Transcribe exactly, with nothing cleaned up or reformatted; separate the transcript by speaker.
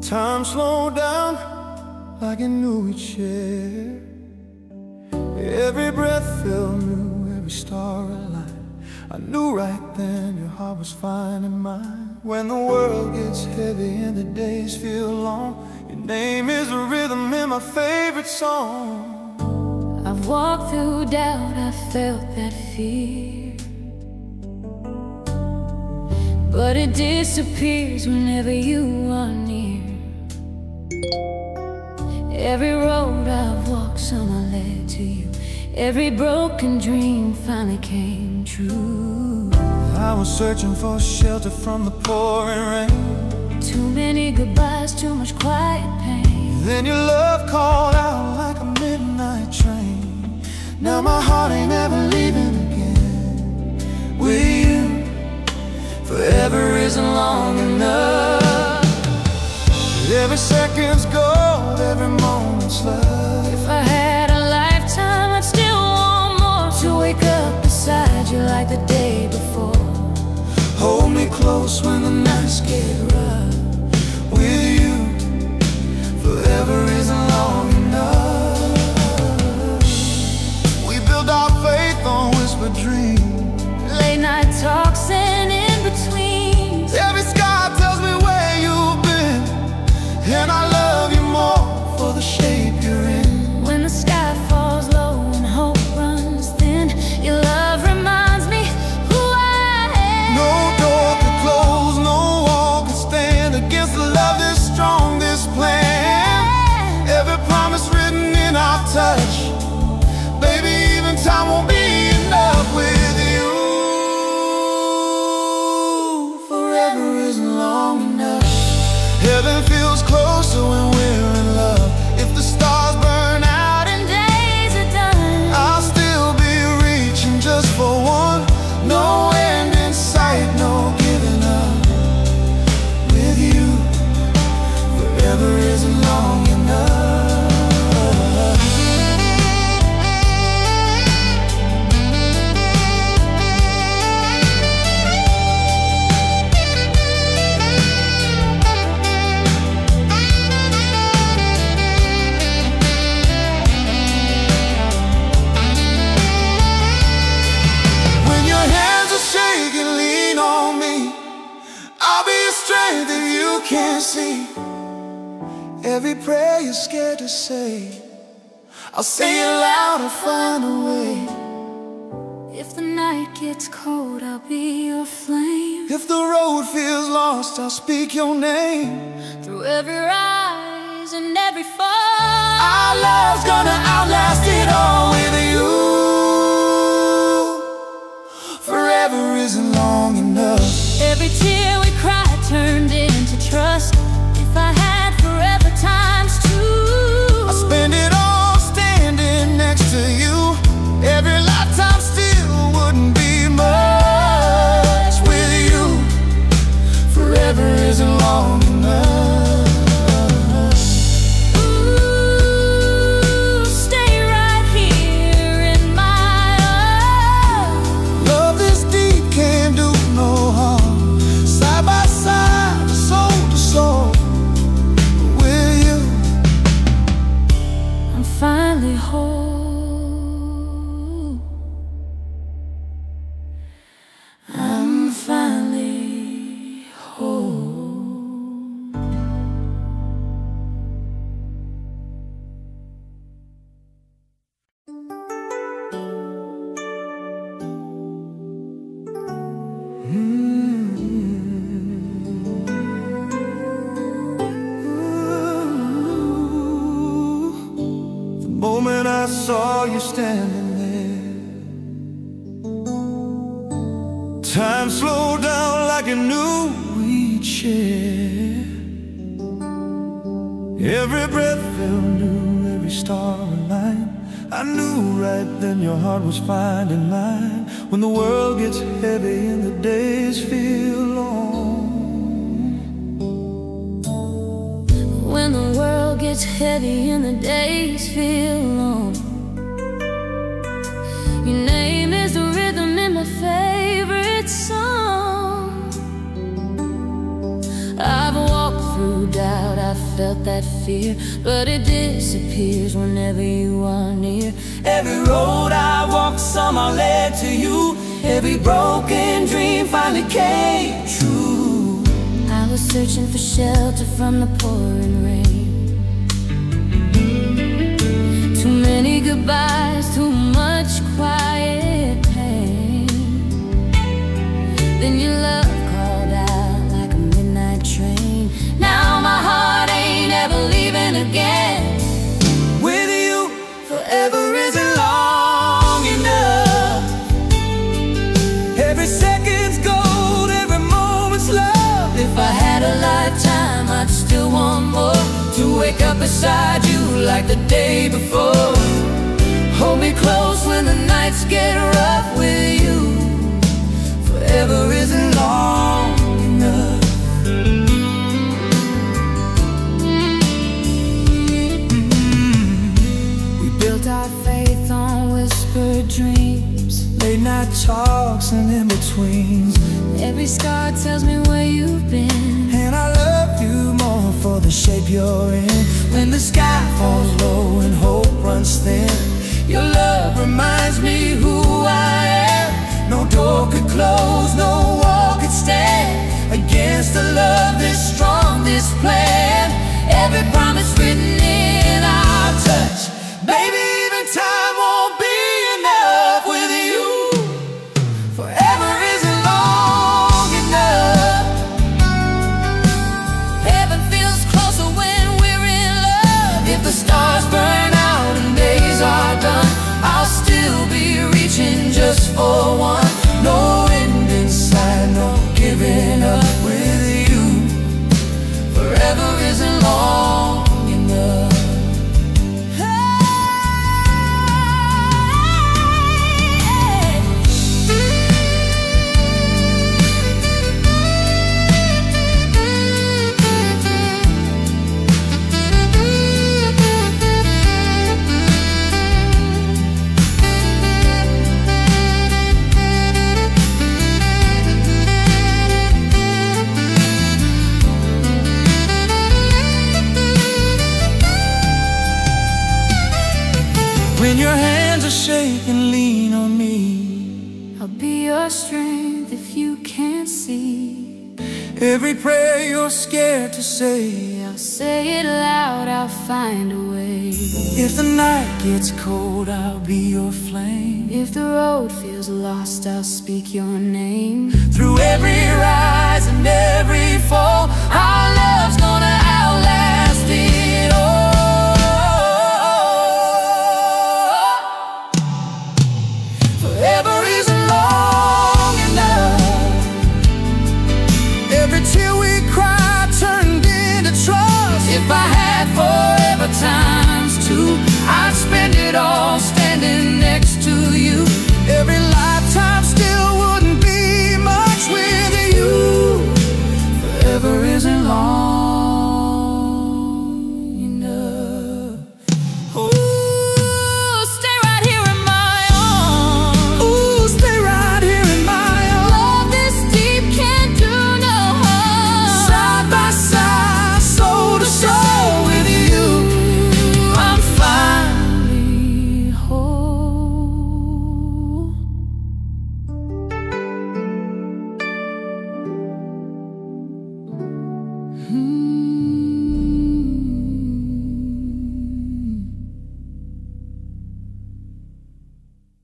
Speaker 1: Time slowed down like it knew we'd share. Every breath felt new, every star aligned. I knew right then your heart was finding mine. When the world gets heavy and the days feel long, your name is a rhythm in my favorite song.
Speaker 2: I've walked through doubt, I felt that fear, but it disappears whenever you are near. Every road I've walked, somehow led to you. Every broken dream finally came true.
Speaker 1: I was searching for shelter from the pouring rain.
Speaker 2: Too many goodbyes, too much quiet pain.
Speaker 1: Then your love called out like a midnight train. Now my heart ain't ever leaving again. With you, forever isn't long enough. Every second's gold, every moment's love.
Speaker 2: If I had a lifetime, I'd still want more. To wake up beside you like the day before.
Speaker 1: Hold me close when the nights get rough. With you, forever isn't long enough. We build our faith on whispered dreams,
Speaker 2: late night talks and in-betweens.
Speaker 1: Every sky tells me where you've been, and I love you more for the shape you're in.
Speaker 2: When the sky falls low and hope runs thin, your love reminds me who I am.
Speaker 1: No door can close, no wall can stand against the love this strong, this plan. Every promise written in our touch. Baby, even time won't be enough with you. Forever isn't long enough. Heaven feels closer when we're in love. If the stars burn out
Speaker 2: and days are done,
Speaker 1: I'll still be reaching just for one. No end in sight, no giving up. With you, forever isn't long enough. That you can't see. Every prayer you're scared to say, I'll say it loud and find a way.
Speaker 2: If the night gets cold, I'll be your flame.
Speaker 1: If the road feels lost, I'll speak your name.
Speaker 2: Through every rise and every fall,
Speaker 1: our love's gonna outlast it all. With you, forever isn't long enough.
Speaker 2: Every tear we cry turned into trust. If I had forever times two,
Speaker 1: I'd spend it all standing next to you. Every lifetime still wouldn't be much. With you, forever isn't long enough.
Speaker 2: Ooh, stay right here in my arms.
Speaker 1: Love this deep can't do no harm. Side by side, soul to soul. With you,
Speaker 2: I'm finally whole. I'm finally whole.
Speaker 1: Moment I saw you standing there, time slowed down like it knew we'd share. Every breath felt new, every star aligned. I knew right then your heart was finding mine. When the world gets heavy and the days feel long,
Speaker 2: when the world gets heavy and the days feel long, your name is the rhythm in my favorite song. I've walked through doubt, I've felt that fear, but it disappears whenever you are near.
Speaker 1: Every road I walked somehow led to you. Every broken dream finally came true.
Speaker 2: I was searching for shelter from the pouring rain. Too many goodbyes, too much quiet pain. Then your love called out like a midnight train. Now my heart ain't ever leaving again.
Speaker 1: With you, forever isn't long enough. Every second's gold, every moment's love.
Speaker 2: If I had a lifetime, I'd still want more. To wake up beside you like the day before.
Speaker 1: Hold me close when the nights get rough. With you, forever isn't long enough.
Speaker 2: We built our faith on whispered dreams,
Speaker 1: Late night talks and in-betweens.
Speaker 2: every scar tells me where you've been.
Speaker 1: And I love you more for the shape you're in. When the sky falls low and hope runs thin, your love reminds me who I am. No door could close, no wall could stand against a love this strong, this plan. Every promise written in our touch. Baby, even time won't be enough with you. Forever isn't long enough.
Speaker 2: Heaven feels closer when we're in love.
Speaker 1: If the stars burn out and days are done, I'll still be reaching just for one. No end in sight, no giving up with you. Forever isn't long enough. When your hands are shaking, lean on me.
Speaker 2: I'll be your strength if you can't see.
Speaker 1: Every prayer you're scared to say,
Speaker 2: I'll say it loud, I'll find a way.
Speaker 1: if the night gets cold, I'll be your flame.
Speaker 2: If the road feels lost, I'll speak your name.
Speaker 1: Through every rise and every fall, our love's gonna outlast it all. Forever isn't long enough. Every tear we cry turned into trust. If I had forever times two, I'd spend it all standing next to you. Every